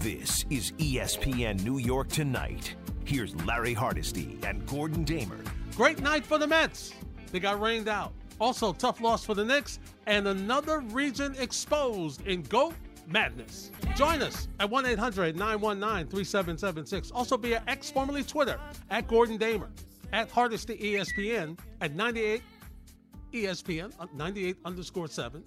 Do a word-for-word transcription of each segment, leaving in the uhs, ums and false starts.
This is E S P N New York Tonight. Here's Larry Hardesty and Gordon Damer. Great night for the Mets. They got rained out. Also, tough loss for the Knicks and another region exposed in GOAT madness. Join us at one eight hundred nine one nine three seven seven six. Also via X, formerly Twitter, at Gordon Damer, at Hardesty E S P N, at ninety-eight E S P N, ninety-eight underscore seven.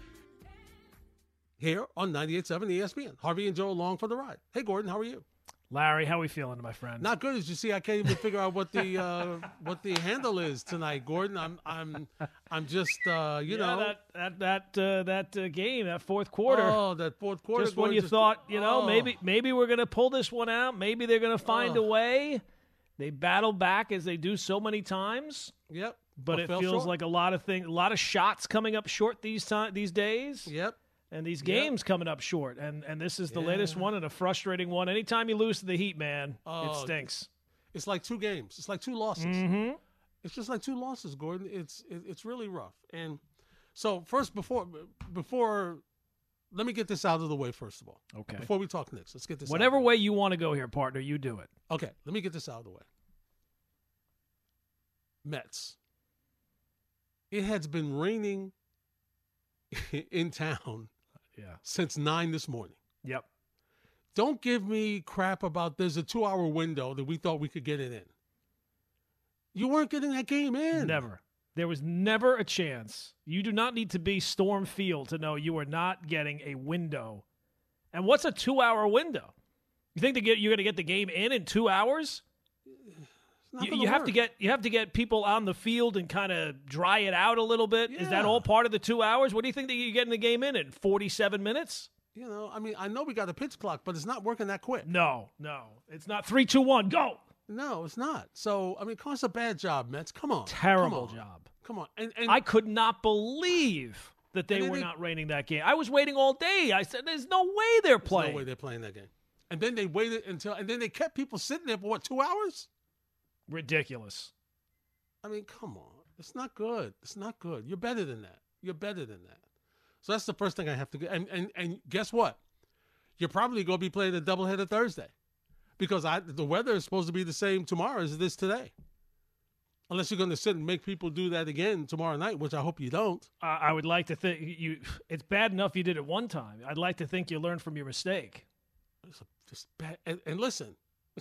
Here on ninety-eight point seven E S P N. Harvey and Joe along for the ride. Hey, Gordon, how are you? Larry, how are we feeling, my friend? Not good. As you see, I can't even figure out what the uh, what the handle is tonight, Gordon. I'm I'm I'm just uh, you yeah, know that that that uh, that uh, game, that fourth quarter. Oh, that fourth quarter. Just when Gordon, you just, thought, you know, oh. maybe maybe we're gonna pull this one out. Maybe they're gonna find oh. a way. They battle back as they do so many times. Yep. But it feels short. like a lot of things, a lot of shots coming up short these time these days. Yep. And these games yep. coming up short, and and this is the yeah. latest one and a frustrating one. Anytime you lose to the Heat, man, oh, it stinks. It's like two games. It's like two losses. Mm-hmm. It's just like two losses, Gordon. It's it, it's really rough. And so first, before before, let me get this out of the way first of all. Okay. Before we talk Knicks, let's get this. Whatever out way you want to go here, partner, you do it. Okay. Let me get this out of the way. Mets. It has been raining in town. Yeah. Since nine this morning. Yep. Don't give me crap about there's a two-hour window that we thought we could get it in. You weren't getting that game in. Never. There was never a chance. You do not need to be Storm Field to know you are not getting a window. And what's a two-hour window? You think they get you're going to get the game in in two hours? You, you have to get you have to get people on the field and kind of dry it out a little bit. Yeah. Is that all part of the two hours? What do you think that you're getting the game in in forty-seven minutes? You know, I mean, I know we got a pitch clock, but it's not working that quick. No, no, it's not three, two, one, go. No, it's not. So I mean, it's a bad job, Mets. Come on, terrible come on. job. Come on, and, and I could not believe that they were they, not raining that game. I was waiting all day. I said, "There's no way they're playing." There's no way they're playing that game. And then they waited until, and then they kept people sitting there for what, two hours? Ridiculous. I mean, come on. It's not good. It's not good. You're better than that. You're better than that. So that's the first thing I have to get. And and, and guess what? You're probably going to be playing a doubleheader Thursday because I the weather is supposed to be the same tomorrow as it is today. Unless you're going to sit and make people do that again tomorrow night, which I hope you don't. Uh, I would like to think you. It's bad enough you did it one time. I'd like to think you learned from your mistake. It's just bad. And, and listen.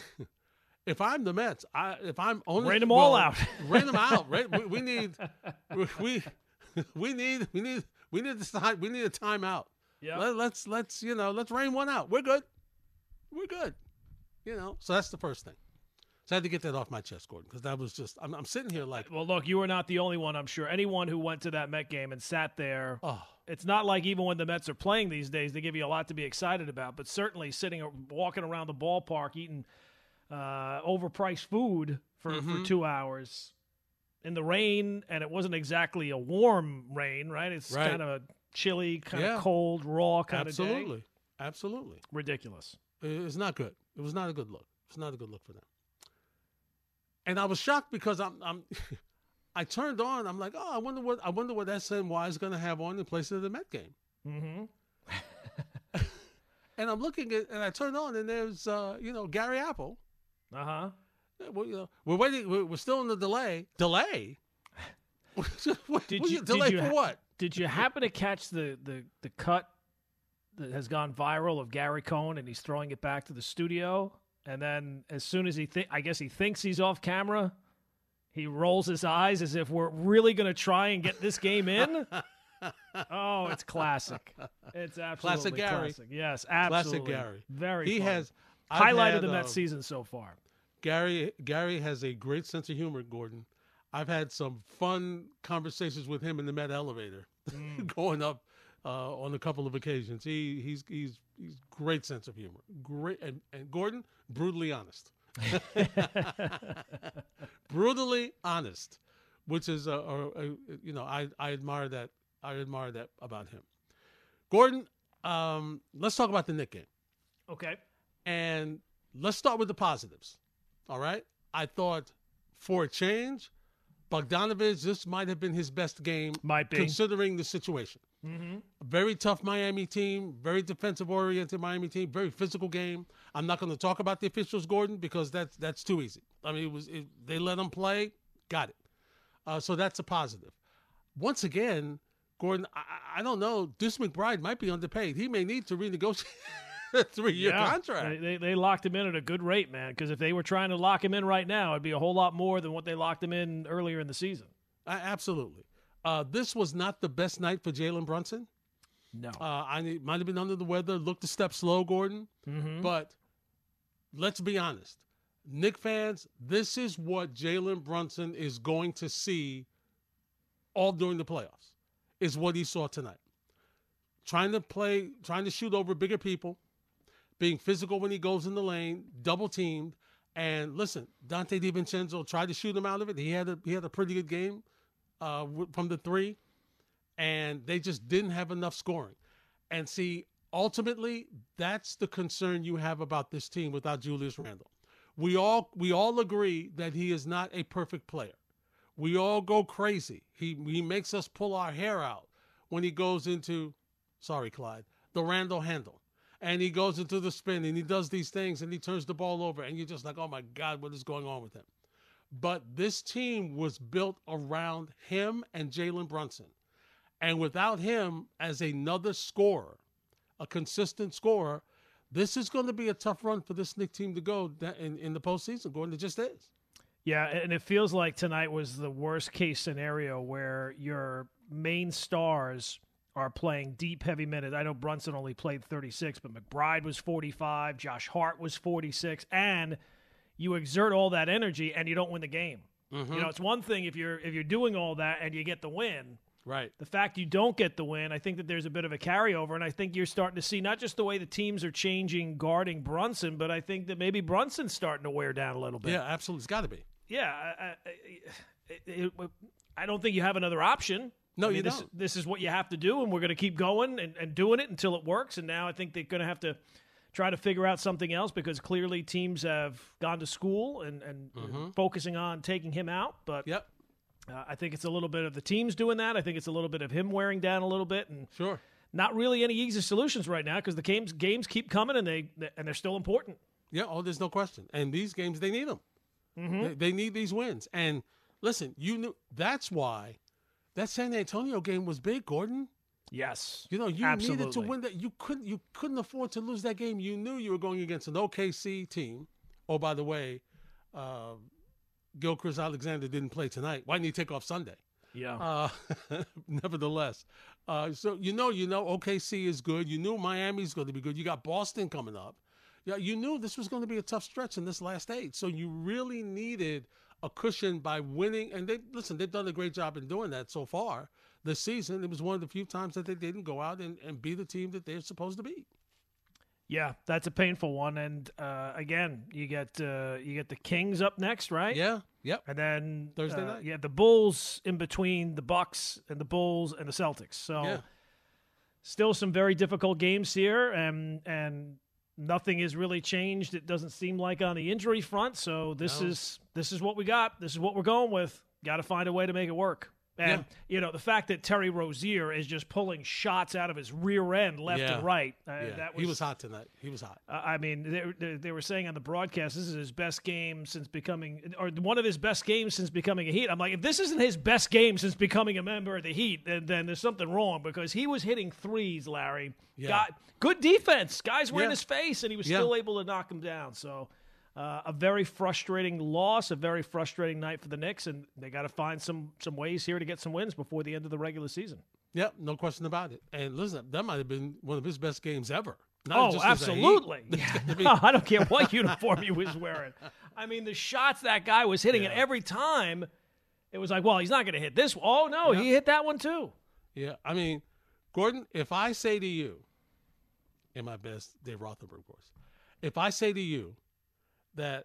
If I'm the Mets, I if I'm only rain them well, all out, rain them out. Right? We, we need, we, we need, we need, we need this time. We need a timeout. Yeah. Let, let's let's you know let's rain one out. We're good. We're good. You know. So that's the first thing. So I had to get that off my chest, Gordon, because that was just. I'm, I'm sitting here like. Well, look, you were not the only one. I'm sure anyone who went to that Met game and sat there. Oh. It's not like even when the Mets are playing these days, they give you a lot to be excited about. But certainly sitting, walking around the ballpark, eating. Uh, overpriced food for, mm-hmm. for two hours in the rain, and it wasn't exactly a warm rain, right? It's right. kind of a chilly, kind yeah. of cold, raw kind Absolutely. of day. Absolutely. Absolutely. Ridiculous. It's not good. It was not a good look. It's not a good look for them. And I was shocked because I'm, I'm I turned on. I'm like, oh, I wonder what I wonder what S N Y is going to have on in place of the Met game. Mm-hmm. And I'm looking at, and I turned on, and there's, uh, you know, Gary Apple. Uh huh. Well, you know, we're waiting. We're, we're still in the delay. Delay. what, did what you delay did you, for what? Did you happen to catch the, the the cut that has gone viral of Gary Cohn, and he's throwing it back to the studio, and then as soon as he think, I guess he thinks he's off camera, he rolls his eyes as if we're really going to try and get this game in. Oh, it's classic. It's absolutely classic. Gary. Classic. Yes, absolutely. Classic Gary. Very. He fun. has I've highlighted had, the Mets uh, season so far. Gary Gary has a great sense of humor, Gordon. I've had some fun conversations with him in the Met elevator, mm. going up uh, on a couple of occasions. He he's he's he's great sense of humor. Great and, and Gordon, brutally honest. Brutally honest, which is a, a, a you know I I admire that I admire that about him. Gordon, um, let's talk about the Knicks game. Okay. And let's start with the positives. All right. I thought for a change, Bogdanovich, this might have been his best game, Might be. considering the situation. Mm-hmm. A very tough Miami team, very defensive-oriented Miami team, very physical game. I'm not going to talk about the officials, Gordon, because that's that's too easy. I mean, it was it, they let them play, got it. Uh, so that's a positive. Once again, Gordon, I, I don't know. Deuce McBride might be underpaid. He may need to renegotiate a three-year yeah. contract. They, they locked him in at a good rate, man, because if they were trying to lock him in right now, it'd be a whole lot more than what they locked him in earlier in the season. Uh, absolutely. Uh, this was not the best night for Jalen Brunson. No. Uh, I might have been under the weather, looked a step slow, Gordon. Mm-hmm. But let's be honest. Knick fans, this is what Jalen Brunson is going to see all during the playoffs, is what he saw tonight. Trying to play, trying to shoot over bigger people, being physical when he goes in the lane, double-teamed. And listen, Dante DiVincenzo tried to shoot him out of it. He had a, he had a pretty good game. Uh, from the three, and they just didn't have enough scoring. And see, ultimately, that's the concern you have about this team without Julius Randle. We all we all agree that he is not a perfect player. We all go crazy. He he makes us pull our hair out when he goes into, sorry, Clyde, the Randle handle. And he goes into the spin, and he does these things, and he turns the ball over, and you're just like, oh, my God, what is going on with him? But this team was built around him and Jalen Brunson. And without him as another scorer, a consistent scorer, this is going to be a tough run for this Knicks team to go in, in the postseason. Gordon, it just is. Yeah, and it feels like tonight was the worst-case scenario where your main stars are playing deep, heavy minutes. I know Brunson only played thirty-six, but McBride was forty-five, Josh Hart was forty-six, and you exert all that energy and you don't win the game. Mm-hmm. You know, it's one thing if you're if you're doing all that and you get the win. Right. The fact you don't get the win, I think that there's a bit of a carryover, and I think you're starting to see not just the way the teams are changing guarding Brunson, but I think that maybe Brunson's starting to wear down a little bit. Yeah, absolutely. It's got to be. Yeah. I, I, it, it, I don't think you have another option. No, I mean, you this, don't. This is what you have to do, and we're going to keep going and, and doing it until it works, and now I think they're going to have to try to figure out something else because clearly teams have gone to school and, and mm-hmm. focusing on taking him out. But yep. uh, I think it's a little bit of the teams doing that. I think it's a little bit of him wearing down a little bit. And sure. Not really any easy solutions right now because the games games keep coming and, they, and they're still important. Yeah, oh, there's no question. And these games, they need them. Mm-hmm. They, they need these wins. And listen, you knew that's why that San Antonio game was big, Gordon. Yes, you know you absolutely. needed to win that. You couldn't. You couldn't afford to lose that game. You knew you were going against an O K C team. Oh, by the way, uh, Gilchrist Alexander didn't play tonight. Why didn't he take off Sunday? Yeah. Uh, nevertheless, uh, so you know, you know, O K C is good. You knew Miami's going to be good. You got Boston coming up. Yeah, you knew this was going to be a tough stretch in this last eight. So you really needed a cushion by winning. And they listen, they've done a great job in doing that so far this season. It was one of the few times that they didn't go out and, and be the team that they're supposed to be. Yeah, that's a painful one. And uh, again, you get uh, you get the Kings up next, right? Yeah. Yep. And then Thursday uh, night. Yeah, the Bulls in between the Bucks and the Bulls and the Celtics. So yeah. still some very difficult games here, and and nothing has really changed. It doesn't seem like on the injury front. So this no. is this is what we got. This is what we're going with. Got to find a way to make it work. And, yeah. you know, the fact that Terry Rozier is just pulling shots out of his rear end left yeah. and right. Uh, yeah. that was, he was hot tonight. He was hot. Uh, I mean, they, they, they were saying on the broadcast, this is his best game since becoming, or one of his best games since becoming a Heat. I'm like, if this isn't his best game since becoming a member of the Heat, then, then there's something wrong because he was hitting threes, Larry. Yeah. Got, good defense. Guys were yeah. in his face, and he was yeah. still able to knock him down. So uh, a very frustrating loss, a very frustrating night for the Knicks, and they got to find some some ways here to get some wins before the end of the regular season. Yep, no question about it. And listen, that might have been one of his best games ever. Not oh, just absolutely. Yeah. I don't care what uniform he was wearing. I mean, the shots that guy was hitting, yeah. and every time it was like, well, he's not going to hit this. Oh, no, yeah. he hit that one too. Yeah, I mean, Gordon, if I say to you, in my best, Dave Rothenberg, of course, if I say to you that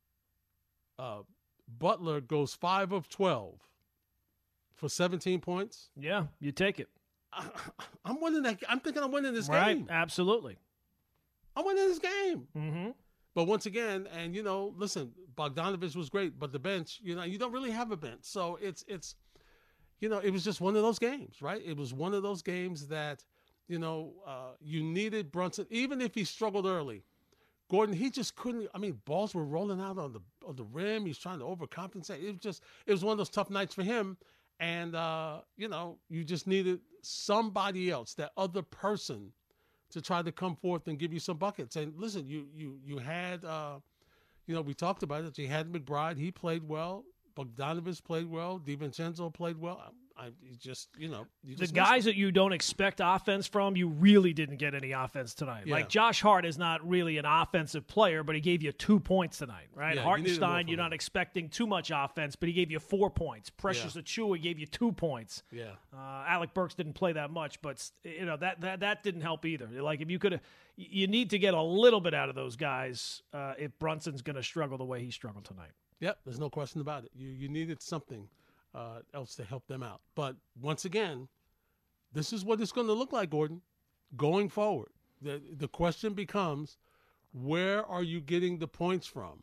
uh, Butler goes five of twelve for seventeen points. Yeah, you take it. I, I'm winning that. I'm thinking I'm winning this right, game. Absolutely. I'm winning this game. Mm-hmm. But once again, and, you know, listen, Bogdanovich was great, but the bench, you know, you don't really have a bench. So it's, it's, you know, it was just one of those games, right? It was one of those games that, you know, uh, you needed Brunson, even if he struggled early. Gordon, he just couldn't. I mean, balls were rolling out on the on the rim. He's trying to overcompensate. It was just, it was one of those tough nights for him. And, uh, you know, you just needed somebody else, that other person, to try to come forth and give you some buckets. And listen, you you you had, uh, you know, we talked about it. You had McBride. He played well. Bogdanovich played well. DiVincenzo played well. I, I just, you know. You the just guys that you don't expect offense from, you really didn't get any offense tonight. Yeah. Like Josh Hart is not really an offensive player, but he gave you two points tonight, right? Yeah, Hartenstein, you you're not him. expecting too much offense, but he gave you four points. Precious Yeah. Achiuwa gave you two points. Yeah. Uh, Alec Burks didn't play that much, but you know that that that didn't help either. Like if you could, you need to get a little bit out of those guys uh, if Brunson's going to struggle the way he struggled tonight. Yep, there's no question about it. You you needed something uh, else to help them out. But once again, this is what it's going to look like, Gordon, going forward. The the question becomes, where are you getting the points from?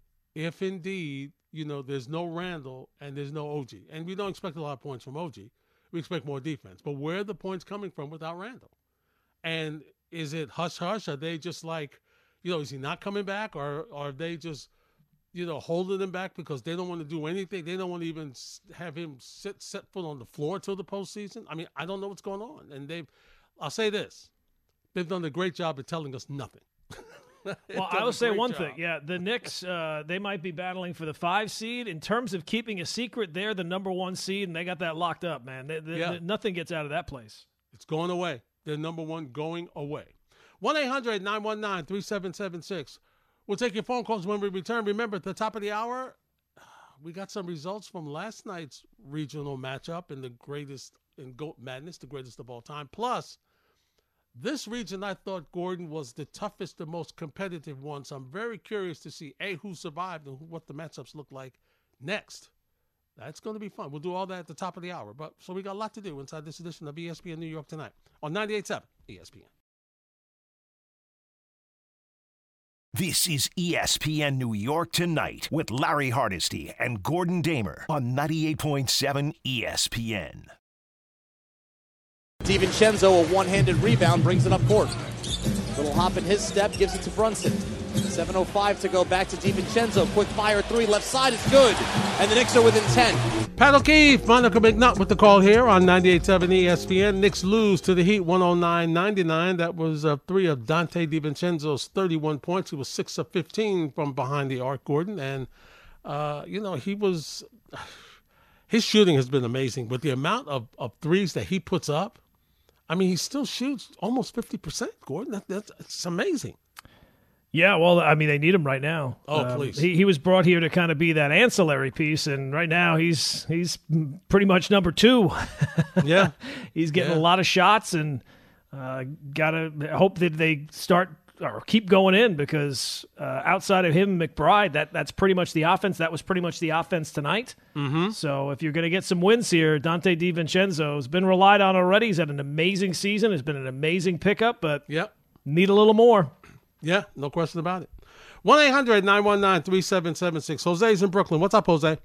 If indeed, you know, there's no Randall and there's no O G. And we don't expect a lot of points from O G. We expect more defense. But where are the points coming from without Randall? And is it hush-hush? Are they just like, you know, is he not coming back? Or, or are they just, you know, holding him back because they don't want to do anything? They don't want to even have him sit set foot on the floor till the postseason? I mean, I don't know what's going on. And they've, I'll say this, they've done a great job of telling us nothing. Well, I will say one job. thing. Yeah, the Knicks, uh, they might be battling for the five seed. In terms of keeping a secret, they're the number one seed, and they got that locked up, man. They, they, yeah. Nothing gets out of that place. It's going away. They're number one going away. one eight hundred nine one nine three seven seven six. We'll take your phone calls when we return. Remember, at the top of the hour, we got some results from last night's regional matchup in the greatest, in GOAT Madness, the greatest of all time. Plus, this region, I thought, Gordon, was the toughest, the most competitive one. So I'm very curious to see, A, who survived and what the matchups look like next. That's going to be fun. We'll do all that at the top of the hour. But so we got a lot to do inside this edition of E S P N New York Tonight on ninety-eight point seven E S P N. This is E S P N New York Tonight with Larry Hardesty and Gordon Damer on ninety-eight point seven E S P N. DiVincenzo, a one-handed rebound, brings it up court. Little hop in his step, gives it to Brunson. seven oh five to go, back to DiVincenzo. Quick fire three, left side is good. And the Knicks are within ten. Pat O'Keefe, Monica McNutt with the call here on ninety-eight point seven E S P N. Knicks lose to the Heat one oh nine ninety-nine. That was uh, three of Dante DiVincenzo's thirty-one points. He was six of fifteen from behind the arc, Gordon. And, uh, you know, he was – his shooting has been amazing. But the amount of, of threes that he puts up, I mean, he still shoots almost fifty percent, Gordon. That, that's it's amazing. Yeah, well, I mean, they need him right now. Oh, um, please. He, he was brought here to kind of be that ancillary piece, and right now he's he's pretty much number two. Yeah. He's getting yeah. a lot of shots, and uh, got to hope that they start or keep going in because uh, outside of him, McBride, that, that's pretty much the offense. That was pretty much the offense tonight. Mm-hmm. So if you're going to get some wins here, Dante DiVincenzo has been relied on already. He's had an amazing season. Has been an amazing pickup, but yep. need a little more. Yeah, no question about it. one eight hundred nine one nine three seven seven six. Jose's in Brooklyn. What's up, Jose?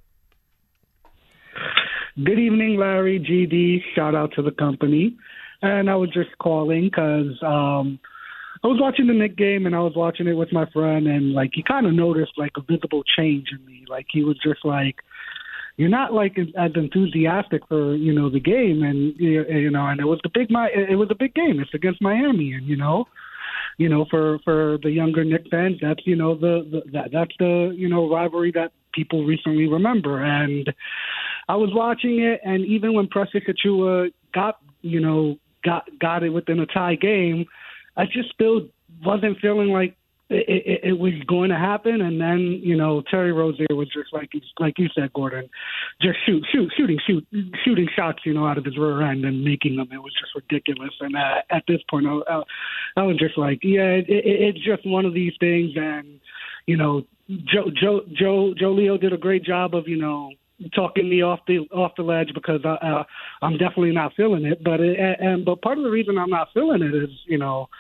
Good evening, Larry, G D. Shout out to the company. And I was just calling because um, I was watching the Knicks game, and I was watching it with my friend, and, like, he kind of noticed, like, a visible change in me. Like, he was just like, you're not, like, as enthusiastic for, you know, the game. And, you know, and it was the big, it was a big game. It's against Miami, and, you know, You know, for, for the younger Knicks fans, that's, you know, the, the that, that's the, you know, rivalry that people recently remember. And I was watching it, and even when Precious Achiuwa got, you know, got got it within a tie game, I just still wasn't feeling like it, it, it was going to happen. And then, you know, Terry Rozier was just like, like you said, Gordon, just shoot, shoot, shooting, shoot, shooting shots, you know, out of his rear end and making them. It was just ridiculous. And uh, at this point, I, I, I was just like, yeah, it, it, it's just one of these things. And, you know, Joe, Joe, Joe, Joe Leo did a great job of, you know, talking me off the off the ledge because I, uh, I'm definitely not feeling it. But it, and but part of the reason I'm not feeling it is, you know,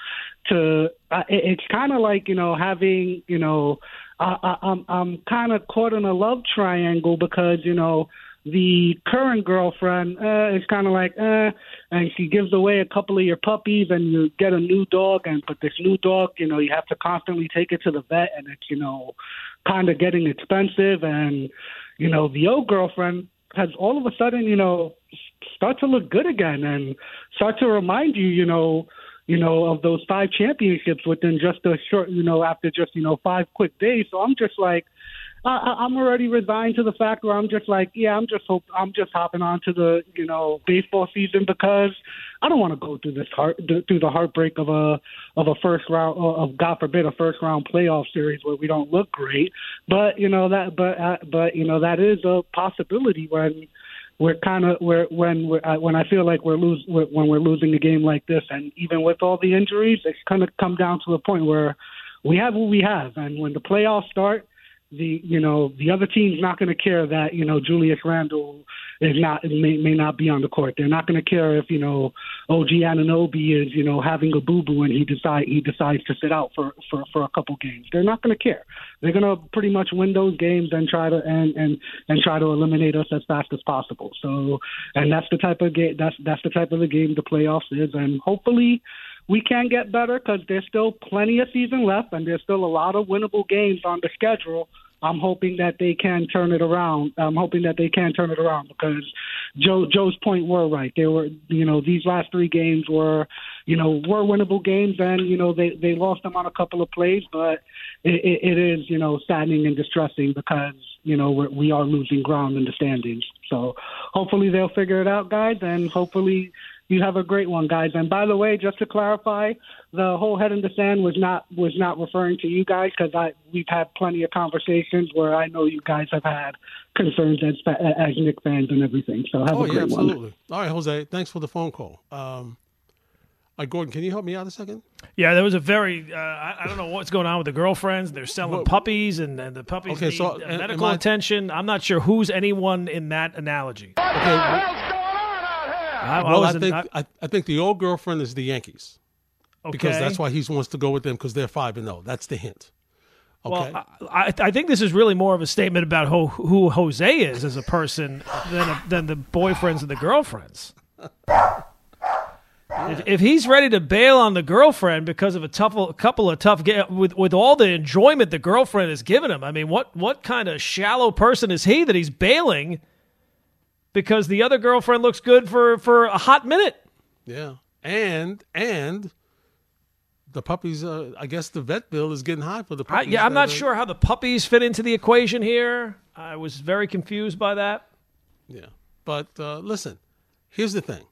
to uh, it, it's kind of like, you know, having, you know, I, I, I'm I'm kind of caught in a love triangle because, you know, the current girlfriend uh, is kind of like, eh, and she gives away a couple of your puppies, and you get a new dog, and but this new dog, you know, you have to constantly take it to the vet, and it's, you know, kind of getting expensive, and, you know, the old girlfriend has all of a sudden, you know, start to look good again and start to remind you, you know, you know, of those five championships within just a short, you know, after just, you know, five quick days. So I'm just like, I, I'm already resigned to the fact where I'm just like, yeah, I'm just hope I'm just hopping on to the, you know, baseball season because I don't want to go through this heart through the heartbreak of a of a first round of God forbid a first round playoff series where we don't look great. But you know that, but uh, but you know that is a possibility when we're kind of we're when we're, uh, when I feel like we're lose we're, when we're losing a game like this, and even with all the injuries, it's kind of come down to a point where we have what we have, and when the playoffs start. The you know the other team's not going to care that you know Julius Randle is not may, may not be on the court. They're not going to care if you know O G Anunoby is you know having a boo boo and he decide he decides to sit out for, for, for a couple games. They're not going to care. They're going to pretty much win those games and try to and, and, and try to eliminate us as fast as possible. So and that's the type of game that's that's the type of the game the playoffs is, and hopefully. We can get better because there's still plenty of season left and there's still a lot of winnable games on the schedule. I'm hoping that they can turn it around. I'm hoping that they can turn it around because Joe Joe's point were right. They were, you know, these last three games were, you know, were winnable games, and you know they, they lost them on a couple of plays, but it, it, it is, you know, saddening and distressing because you know we're, we are losing ground in the standings. So hopefully they'll figure it out, guys, and hopefully. You have a great one, guys. And by the way, just to clarify, the whole head in the sand was not was not referring to you guys because I we've had plenty of conversations where I know you guys have had concerns as as Knicks fans and everything. So have oh, a great yeah, absolutely. one. All right, Jose, thanks for the phone call. Um, all right, Gordon, can you help me out a second? Yeah, there was a very uh, I, I don't know what's going on with the girlfriends. They're selling Well, puppies, and, and the puppies okay, need so, uh, am- medical am I- attention. I'm not sure who's anyone in that analogy. Okay. well- I, I, Well, I wasn't- think I- I, I think the old girlfriend is the Yankees okay. because that's why he wants to go with them because they're five and zero. That's the hint. Okay. Well, I, I I think this is really more of a statement about who, who Jose is as a person than a, than the boyfriends and the girlfriends. If, if he's ready to bail on the girlfriend because of a tough, a couple of tough ga- with with all the enjoyment the girlfriend has given him, I mean, what what kind of shallow person is he that he's bailing because the other girlfriend looks good for, for a hot minute? Yeah, and and the puppies. Uh, I guess the vet bill is getting high for the I, puppies. yeah, I'm not that are- sure how the puppies fit into the equation here. I was very confused by that. Yeah, but uh, listen, here's the thing.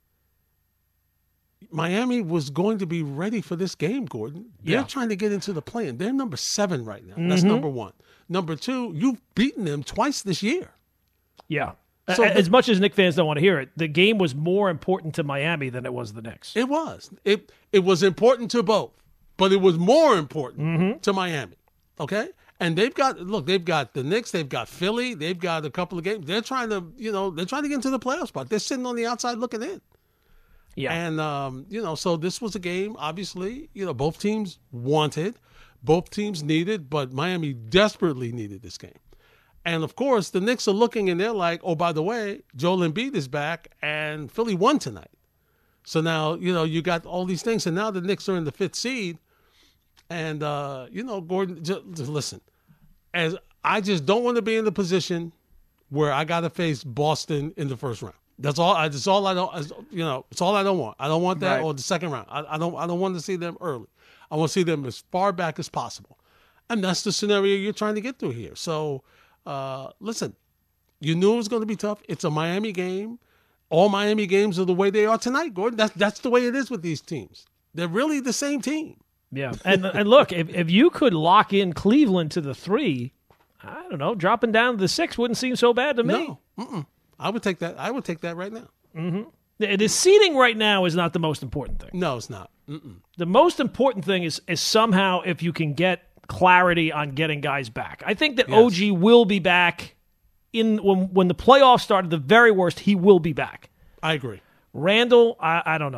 Miami was going to be ready for this game, Gordon. They're Yeah. trying to get into the play-in. They're number seven right now. That's Mhm. number one. Number two, you've beaten them twice this year. Yeah. So A- the- as much as Knicks fans don't want to hear it, the game was more important to Miami than it was the Knicks. It was. It it was important to both, but it was more important Mhm. to Miami. Okay? And they've got look, they've got the Knicks, they've got Philly, they've got a couple of games. They're trying to, you know, they're trying to get into the playoff spot. They're sitting on the outside looking in. Yeah. And um, you know, so this was a game, obviously, you know, both teams wanted, both teams needed, but Miami desperately needed this game. And of course, the Knicks are looking and they're like, oh, by the way, Joel Embiid is back and Philly won tonight. So now, you know, you got all these things. And now the Knicks are in the fifth seed. And, uh, you know, Gordon, just, just listen, as I just don't want to be in the position where I got to face Boston in the first round. That's all. I, that's all I don't. You know, it's all I don't want. I don't want that Right. or the second round. I, I don't. I don't want to see them early. I want to see them as far back as possible, and that's the scenario you're trying to get through here. So, uh, listen, you knew it was going to be tough. It's a Miami game. All Miami games are the way they are tonight, Gordon. That's that's the way it is with these teams. They're really the same team. Yeah. And and look, if, if you could lock in Cleveland to the three, I don't know, dropping down to the six wouldn't seem so bad to me. No, mm-mm. I would take that. I would take that right now. Mm-hmm. The, the seeding right now is not the most important thing. No, it's not. Mm-mm. The most important thing is is somehow if you can get clarity on getting guys back. I think that Yes. O G will be back in when when the playoffs start. At the very worst, he will be back. I agree. Randall, I, I don't know.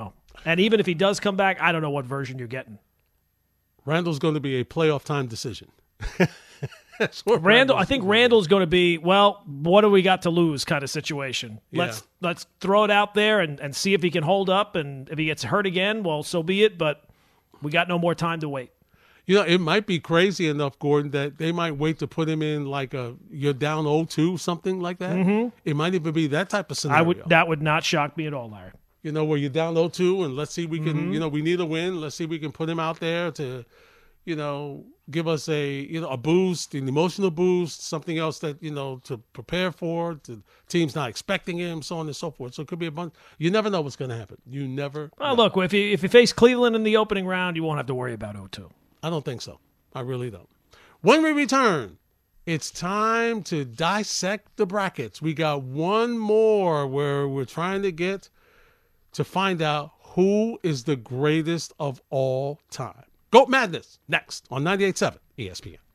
And even if he does come back, I don't know what version you're getting. Randall's going to be a playoff time decision. Randall, I think Randall's going to be, well, what do we got to lose kind of situation. Yeah. Let's let's throw it out there and, and see if he can hold up. And if he gets hurt again, well, so be it. But we got no more time to wait. You know, it might be crazy enough, Gordon, that they might wait to put him in like a you're down oh two, something like that. Mm-hmm. It might even be that type of scenario. I would that would not shock me at all, Larry. You know, where you're down oh two and let's see we can, Mm-hmm. you know, we need a win. Let's see if we can put him out there to, you know, give us a, you know, a boost, an emotional boost, something else that, you know, to prepare for, to team's not expecting him, so on and so forth. So it could be a bunch. You never know what's going to happen. You never Well, know. look, if you if you face Cleveland in the opening round, you won't have to worry about oh two. I don't think so. I really don't. When we return, it's time to dissect the brackets. We got one more where we're trying to get to find out who is the greatest of all time. Goat Madness next on ninety-eight point seven E S P N.